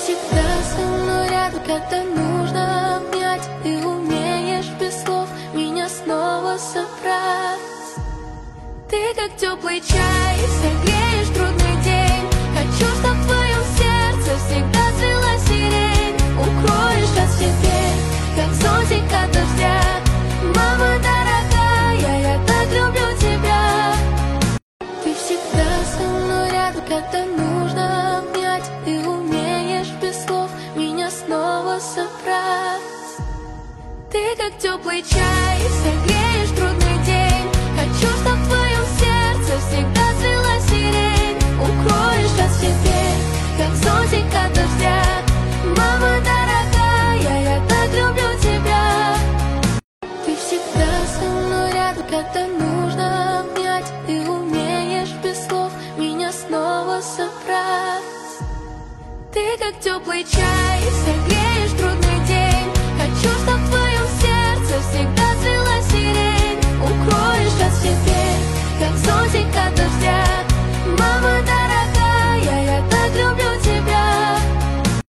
всегда со мной рядом, когда нужно обнять. Ты умеешь без слов меня снова собрать. Ты как теплый чай, согреешь трудный день. Хочу, чтоб в твоем сердце всегда цвела сирень. Укроешь от теперь, как зонтик от дождя. Мама дорогая, я так люблю тебя. Ты всегда со мной рядом, когда нужно обнять. Ты умеешь без слов меня снова собрать. Ты как теплый чай, согреешь трудный день. Хочу, чтоб в твоем сердце всегда цвела сирень. Укроешь от теперь, как зонтик от дождя. Мама дорогая, я так люблю тебя. Ты всегда со мной рядом, когда нужно обнять. Ты умеешь без слов меня снова собрать. Ты как теплый чай, согреешь трудный день.